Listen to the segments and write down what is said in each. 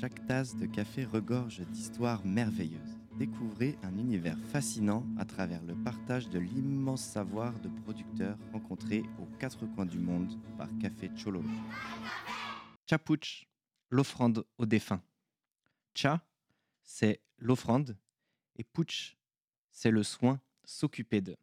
Chaque tasse de café regorge d'histoires merveilleuses. Découvrez un univers fascinant à travers le partage de l'immense savoir de producteurs rencontrés aux quatre coins du monde par Café Chololo. Tchapuch, l'offrande aux défunts. Tcha, c'est l'offrande, et Puch, c'est le soin, s'occuper d'eux.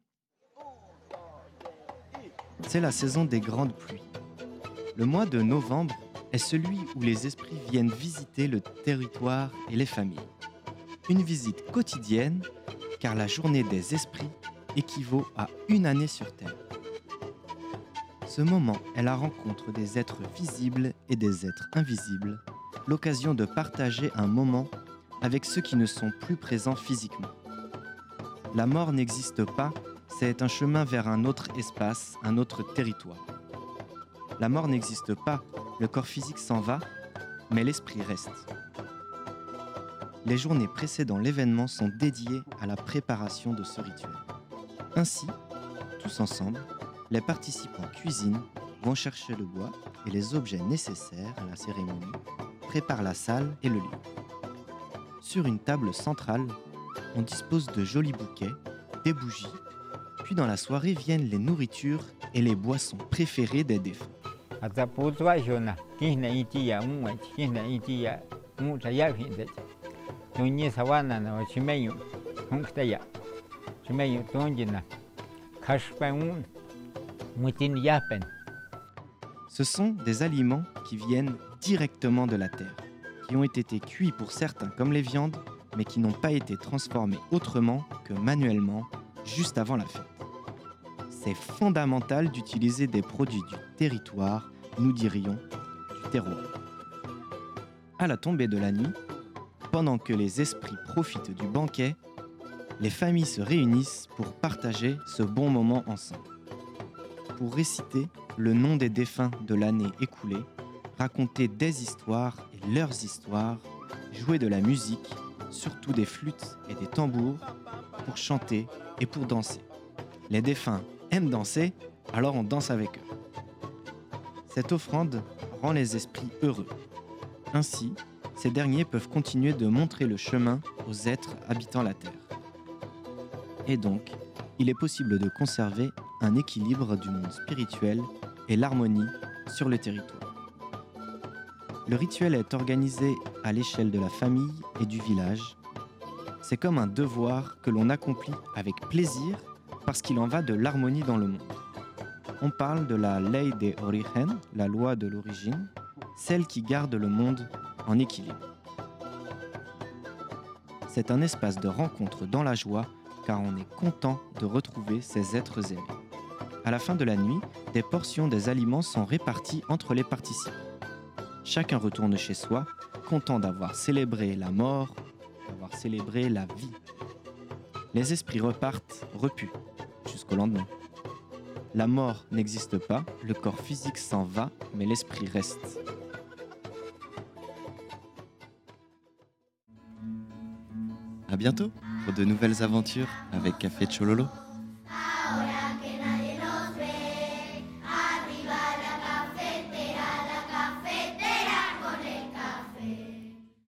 C'est la saison des grandes pluies. Le mois de novembre est celui où les esprits viennent visiter le territoire et les familles. Une visite quotidienne, car la journée des esprits équivaut à une année sur Terre. Ce moment est la rencontre des êtres visibles et des êtres invisibles, l'occasion de partager un moment avec ceux qui ne sont plus présents physiquement. La mort n'existe pas, c'est un chemin vers un autre espace, un autre territoire. La mort n'existe pas, le corps physique s'en va, mais l'esprit reste. Les journées précédant l'événement sont dédiées à la préparation de ce rituel. Ainsi, tous ensemble, les participants cuisinent, vont chercher le bois et les objets nécessaires à la cérémonie, préparent la salle et le lieu. Sur une table centrale, on dispose de jolis bouquets, des bougies, puis dans la soirée viennent les nourritures et les boissons préférées des défunts. Ce sont des aliments qui viennent directement de la terre, qui ont été cuits pour certains comme les viandes, mais qui n'ont pas été transformés autrement que manuellement, juste avant la fête. C'est fondamental d'utiliser des produits du territoire, nous dirions du terroir. À la tombée de la nuit, pendant que les esprits profitent du banquet, les familles se réunissent pour partager ce bon moment ensemble. Pour réciter le nom des défunts de l'année écoulée, raconter des histoires et leurs histoires, jouer de la musique, surtout des flûtes et des tambours, pour chanter et pour danser. Les défunts aiment danser, alors on danse avec eux. Cette offrande rend les esprits heureux. Ainsi, ces derniers peuvent continuer de montrer le chemin aux êtres habitant la terre. Et donc, il est possible de conserver un équilibre du monde spirituel et l'harmonie sur le territoire. Le rituel est organisé à l'échelle de la famille et du village. C'est comme un devoir que l'on accomplit avec plaisir parce qu'il en va de l'harmonie dans le monde. On parle de la ley de origen, la loi de l'origine, celle qui garde le monde en équilibre. C'est un espace de rencontre dans la joie car on est content de retrouver ces êtres aimés. À la fin de la nuit, des portions des aliments sont réparties entre les participants. Chacun retourne chez soi, content d'avoir célébré la mort, d'avoir célébré la vie. Les esprits repartent repus jusqu'au lendemain. La mort n'existe pas, le corps physique s'en va, mais l'esprit reste. À bientôt pour de nouvelles aventures avec Café Chololo.